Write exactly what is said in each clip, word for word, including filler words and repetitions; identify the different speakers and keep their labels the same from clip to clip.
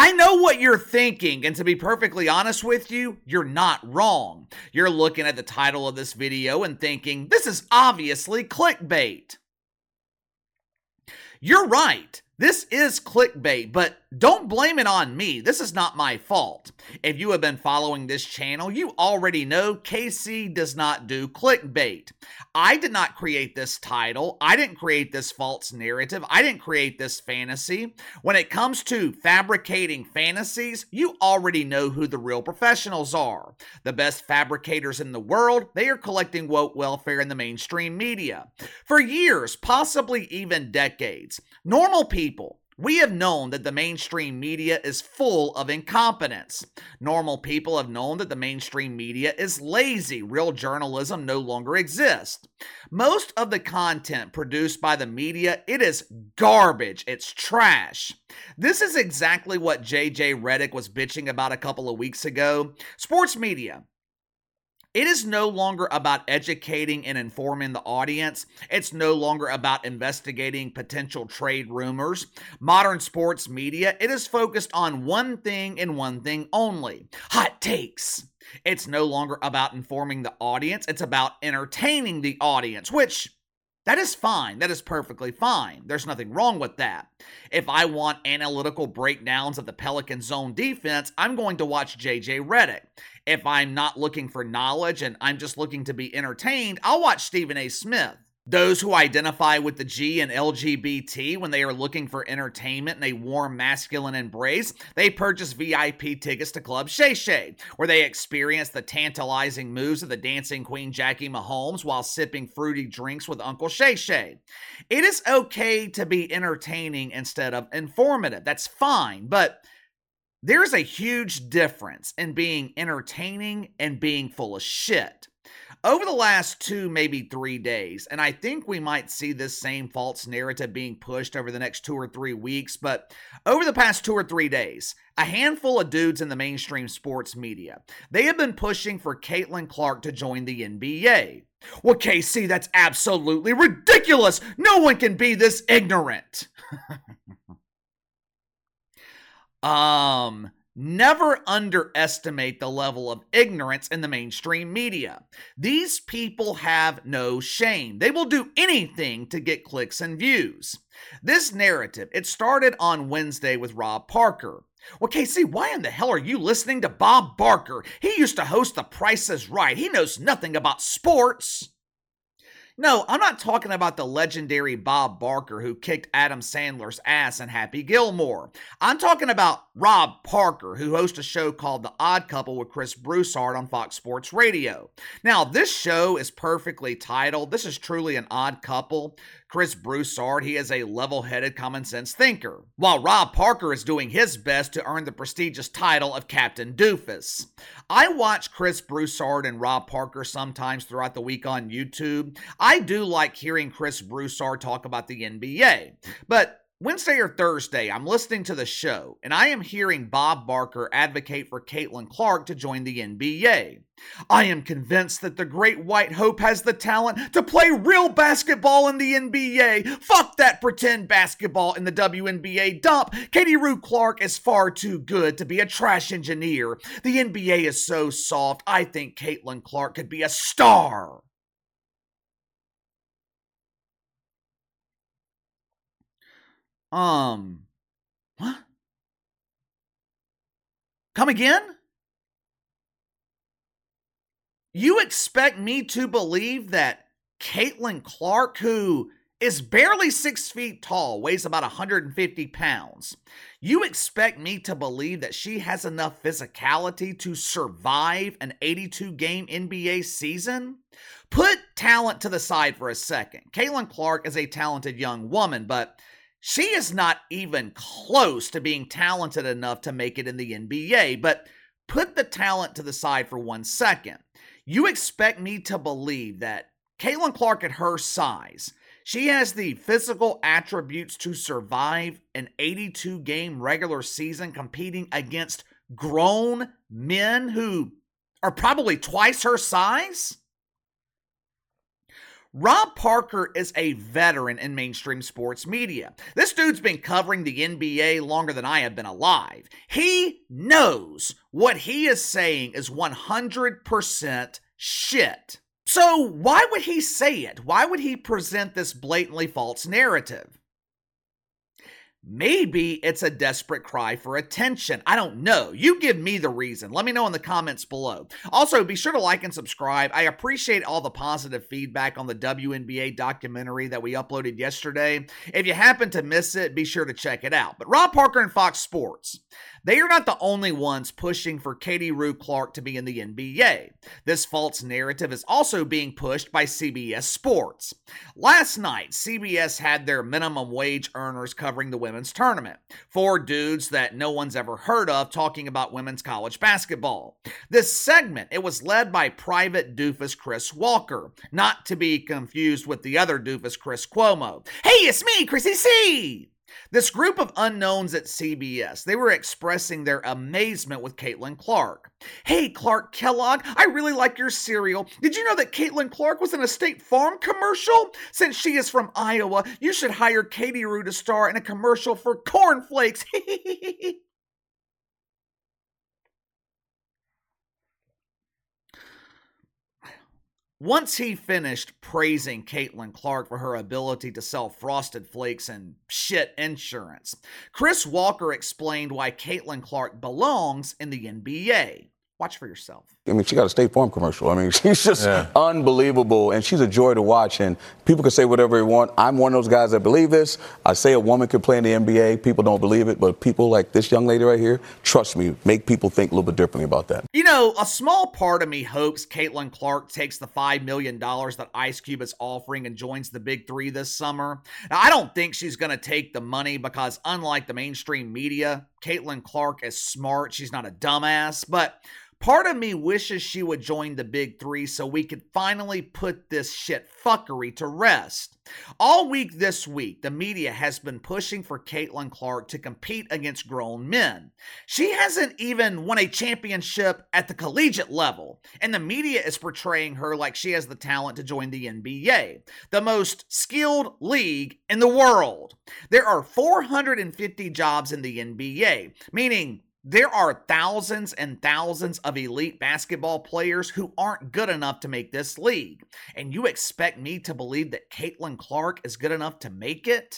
Speaker 1: I know what you're thinking, and to be perfectly honest with you, you're not wrong. You're looking at the title of this video and thinking, this is obviously clickbait. You're right. This is clickbait, but don't blame it on me. This is not my fault. If you have been following this channel, you already know K C does not do clickbait. I did not create this title. I didn't create this false narrative. I didn't create this fantasy. When it comes to fabricating fantasies, you already know who the real professionals are. The best fabricators in the world, they are collecting woke welfare in the mainstream media. For years, possibly even decades, normal people People, we have known that the mainstream media is full of incompetence. Normal people have known that the mainstream media is lazy. Real journalism no longer exists. Most of the content produced by the media, it is garbage. It's trash. This is exactly what J J Redick was bitching about a couple of weeks ago. Sports media. It is no longer about educating and informing the audience. It's no longer about investigating potential trade rumors. Modern sports media, it is focused on one thing and one thing only: hot takes. It's no longer about informing the audience. It's about entertaining the audience, which that is fine. That is perfectly fine. There's nothing wrong with that. If I want analytical breakdowns of the Pelicans' zone defense, I'm going to watch J J Redick. If I'm not looking for knowledge and I'm just looking to be entertained, I'll watch Stephen A. Smith. Those who identify with the G and L G B T, when they are looking for entertainment and a warm masculine embrace, they purchase V I P tickets to Club Shay Shay, where they experience the tantalizing moves of the dancing queen Jackie Mahomes while sipping fruity drinks with Uncle Shay Shay. It is okay to be entertaining instead of informative. That's fine, but there's a huge difference in being entertaining and being full of shit. Over the last two, maybe three days, and I think we might see this same false narrative being pushed over the next two or three weeks, but over the past two or three days, a handful of dudes in the mainstream sports media, they have been pushing for Caitlin Clark to join the N B A. Well, K C, that's absolutely ridiculous. No one can be this ignorant. um... Never underestimate the level of ignorance in the mainstream media. These people have no shame. They will do anything to get clicks and views. This narrative, it started on Wednesday with Rob Parker. Well, K C, why in the hell are you listening to Bob Barker? He used to host The Price is Right. He knows nothing about sports. No, I'm not talking about the legendary Bob Barker who kicked Adam Sandler's ass in Happy Gilmore. I'm talking about Rob Parker, who hosts a show called The Odd Couple with Chris Broussard on Fox Sports Radio. Now, this show is perfectly titled. This is truly an odd couple. Chris Broussard, he is a level-headed, common-sense thinker, while Rob Parker is doing his best to earn the prestigious title of Captain Doofus. I watch Chris Broussard and Rob Parker sometimes throughout the week on YouTube. I do like hearing Chris Broussard talk about the N B A, but Wednesday or Thursday, I'm listening to the show, and I am hearing Bob Barker advocate for Caitlin Clark to join the N B A. I am convinced that the Great White Hope has the talent to play real basketball in the N B A. Fuck that pretend basketball in the W N B A dump. Katie Rue Clark is far too good to be a trash engineer. The N B A is so soft, I think Caitlin Clark could be a star. Um, what? Come again? You expect me to believe that Caitlin Clark, who is barely six feet tall, weighs about one hundred fifty pounds, you expect me to believe that she has enough physicality to survive an eighty-two game N B A season? Put talent to the side for a second. Caitlin Clark is a talented young woman, but she is not even close to being talented enough to make it in the N B A. But put the talent to the side for one second. You expect me to believe that Caitlin Clark at her size, she has the physical attributes to survive an eighty-two game regular season competing against grown men who are probably twice her size? Rob Parker is a veteran in mainstream sports media. This dude's been covering the N B A longer than I have been alive. He knows what he is saying is one hundred percent shit. So why would he say it? Why would he present this blatantly false narrative? Maybe it's a desperate cry for attention. I don't know. You give me the reason. Let me know in the comments below. Also, be sure to like and subscribe. I appreciate all the positive feedback on the W N B A documentary that we uploaded yesterday. If you happen to miss it, be sure to check it out. But Rob Parker and Fox Sports, they are not the only ones pushing for Katie Rue Clark to be in the N B A. This false narrative is also being pushed by C B S Sports. Last night, C B S had their minimum wage earners covering the women's tournament. Four dudes that no one's ever heard of talking about women's college basketball. This segment, it was led by private doofus Chris Walker, not to be confused with the other doofus Chris Cuomo. Hey, it's me, Chrissy C! This group of unknowns at C B S, they were expressing their amazement with Caitlin Clark. Hey, Clark Kellogg, I really like your cereal. Did you know that Caitlin Clark was in a State Farm commercial? Since she is from Iowa, you should hire Katie Rue to star in a commercial for cornflakes. Once he finished praising Caitlin Clark for her ability to sell Frosted Flakes and shit insurance, Chris Walker explained why Caitlin Clark belongs in the N B A. Watch for yourself.
Speaker 2: I mean, she got a State Farm commercial. I mean, she's just yeah. unbelievable, and she's a joy to watch. And people can say whatever they want. I'm one of those guys that believe this. I say a woman could play in the N B A. People don't believe it, but people like this young lady right here, trust me, make people think a little bit differently about that.
Speaker 1: You know, a small part of me hopes Caitlin Clark takes the five million dollars that Ice Cube is offering and joins the Big Three this summer. Now, I don't think she's going to take the money because, unlike the mainstream media, Caitlin Clark is smart. She's not a dumbass, but part of me wishes she would join the Big Three so we could finally put this shit fuckery to rest. All week this week, the media has been pushing for Caitlin Clark to compete against grown men. She hasn't even won a championship at the collegiate level, and the media is portraying her like she has the talent to join the N B A, the most skilled league in the world. There are four hundred fifty jobs in the N B A, meaning there are thousands and thousands of elite basketball players who aren't good enough to make this league. And you expect me to believe that Caitlin Clark is good enough to make it?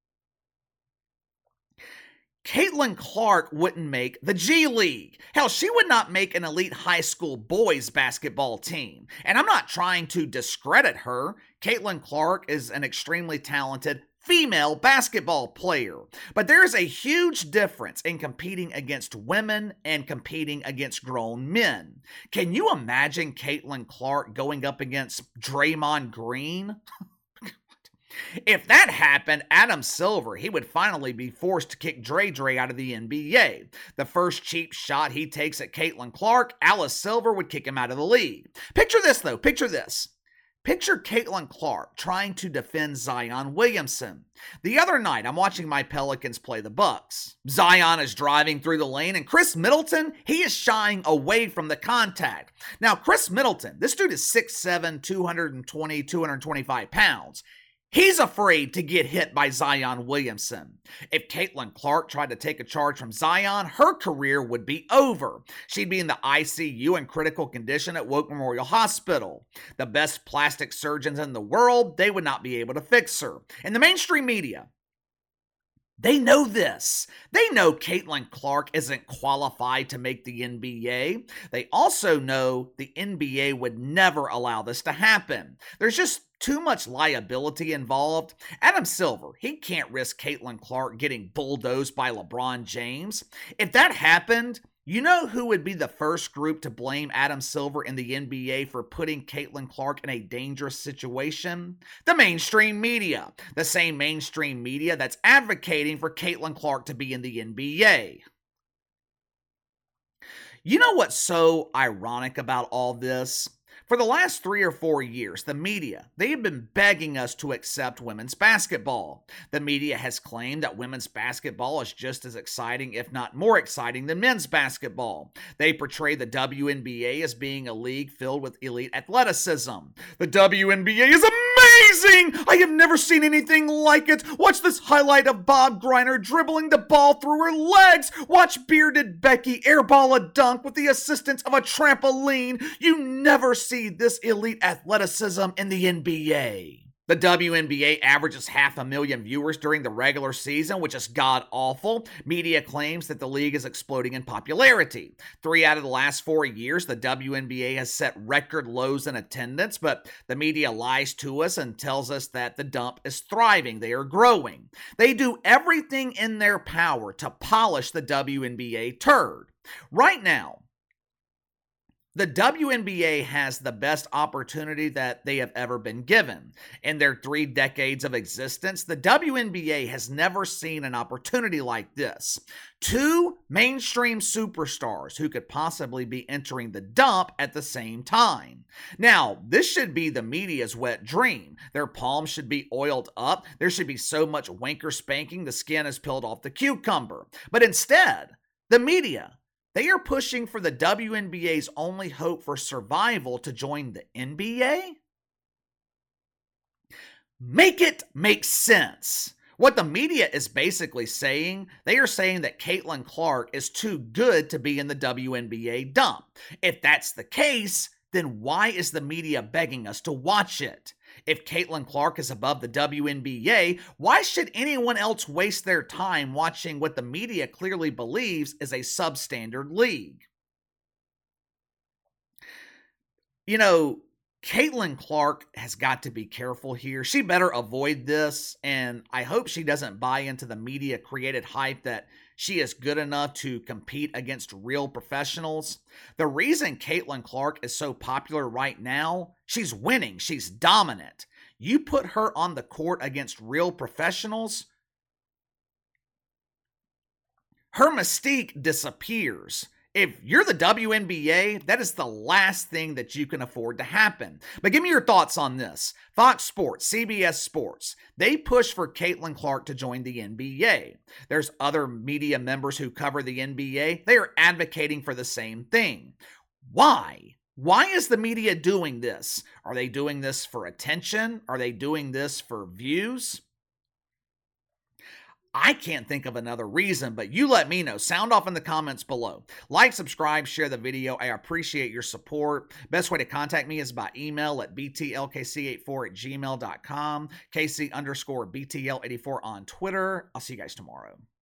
Speaker 1: Caitlin Clark wouldn't make the G League. Hell, she would not make an elite high school boys basketball team. And I'm not trying to discredit her. Caitlin Clark is an extremely talented female basketball player. But there's a huge difference in competing against women and competing against grown men. Can you imagine Caitlin Clark going up against Draymond Green? If that happened, Adam Silver, he would finally be forced to kick Dre Dre out of the N B A. The first cheap shot he takes at Caitlin Clark, Alice Silver would kick him out of the league. Picture this, though. Picture this. Picture Caitlin Clark trying to defend Zion Williamson. The other night, I'm watching my Pelicans play the Bucks. Zion is driving through the lane, and Chris Middleton, he is shying away from the contact. Now, Chris Middleton, this dude is six seven, two twenty, two twenty-five pounds. He's afraid to get hit by Zion Williamson. If Caitlin Clark tried to take a charge from Zion, her career would be over. She'd be in the I C U in critical condition at Woke Memorial Hospital. The best plastic surgeons in the world, they would not be able to fix her. And the mainstream media, they know this. They know Caitlin Clark isn't qualified to make the N B A. They also know the N B A would never allow this to happen. There's just too much liability involved. Adam Silver, he can't risk Caitlin Clark getting bulldozed by LeBron James. If that happened, you know who would be the first group to blame Adam Silver in the N B A for putting Caitlin Clark in a dangerous situation? The mainstream media. The same mainstream media that's advocating for Caitlin Clark to be in the N B A. You know what's so ironic about all this? For the last three or four years, the media, they have been begging us to accept women's basketball. The media has claimed that women's basketball is just as exciting, if not more exciting, than men's basketball. They portray the W N B A as being a league filled with elite athleticism. The W N B A is amazing! I have never seen anything like it. Watch this highlight of Bob Griner dribbling the ball through her legs. Watch bearded Becky airball a dunk with the assistance of a trampoline. You never see this elite athleticism in the N B A. The W N B A averages half a million viewers during the regular season, which is god-awful. Media claims that the league is exploding in popularity. Three out of the last four years, the W N B A has set record lows in attendance, but the media lies to us and tells us that the dump is thriving. They are growing. They do everything in their power to polish the W N B A turd. Right now, the W N B A has the best opportunity that they have ever been given. In their three decades of existence, the W N B A has never seen an opportunity like this. Two mainstream superstars who could possibly be entering the dump at the same time. Now, this should be the media's wet dream. Their palms should be oiled up. There should be so much wanker spanking the skin is peeled off the cucumber. But instead, the media, they are pushing for the W N B A's only hope for survival to join the N B A? Make it make sense. What the media is basically saying, they are saying that Caitlin Clark is too good to be in the W N B A dump. If that's the case, then why is the media begging us to watch it? If Caitlin Clark is above the W N B A, why should anyone else waste their time watching what the media clearly believes is a substandard league? You know, Caitlin Clark has got to be careful here. She better avoid this, and I hope she doesn't buy into the media-created hype that she is good enough to compete against real professionals. The reason Caitlin Clark is so popular right now, she's winning, she's dominant. You put her on the court against real professionals, her mystique disappears. If you're the W N B A, that is the last thing that you can afford to happen. But give me your thoughts on this. Fox Sports, C B S Sports, they push for Caitlin Clark to join the N B A. There's other media members who cover the N B A. They are advocating for the same thing. Why? Why is the media doing this? Are they doing this for attention? Are they doing this for views? I can't think of another reason, but you let me know. Sound off in the comments below. Like, subscribe, share the video. I appreciate your support. Best way to contact me is by email at b t l k c eighty-four at gmail dot com, kc underscore b t l eighty-four on Twitter. I'll see you guys tomorrow.